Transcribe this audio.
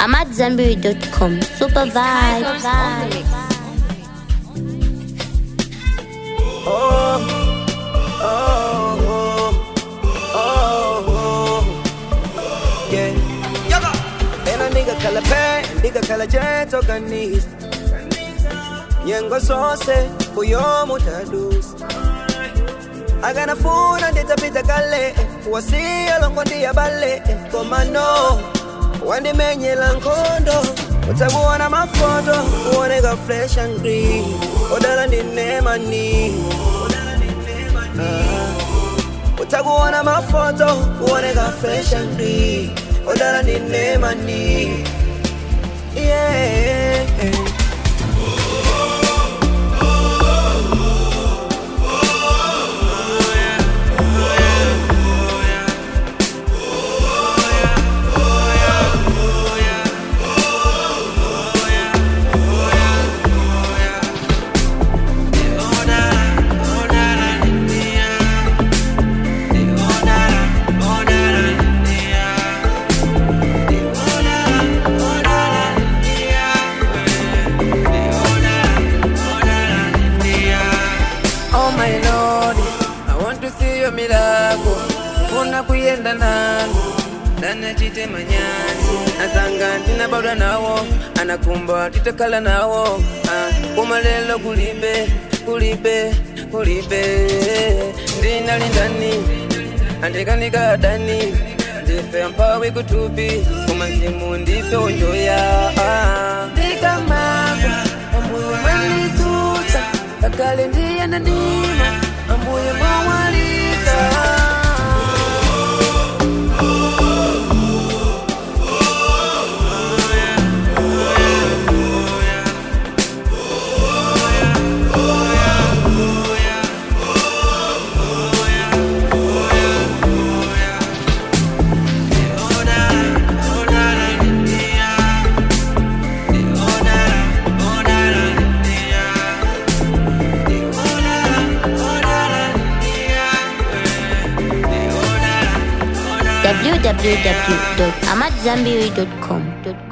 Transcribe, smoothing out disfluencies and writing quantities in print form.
AmadZanbury.com. Super vibe. Yeah. And a nigga color pen, nigga color jet organist. Yengo sauce, buyo mutadus. I got a phone and it's a bit of gale. Wasi along on the ballet. Comano, one the men yell condo. What's I want my photo? One got fresh and green. Other than name and knee. What's I want my photo? One got fresh and green. Other than name and knee. Yeah. Kuyenda nani dana chite manyani asanga ntina bauda nawo anakumba titakala nawo kumalelo kulibe ndina lindani andikanika dani ndife mpawe kutupi kumanzimu ndife onjoya ndikamaka ambuye mwenituta kakale ndiye nandima ambuye mawalita. www.amadzanbury.com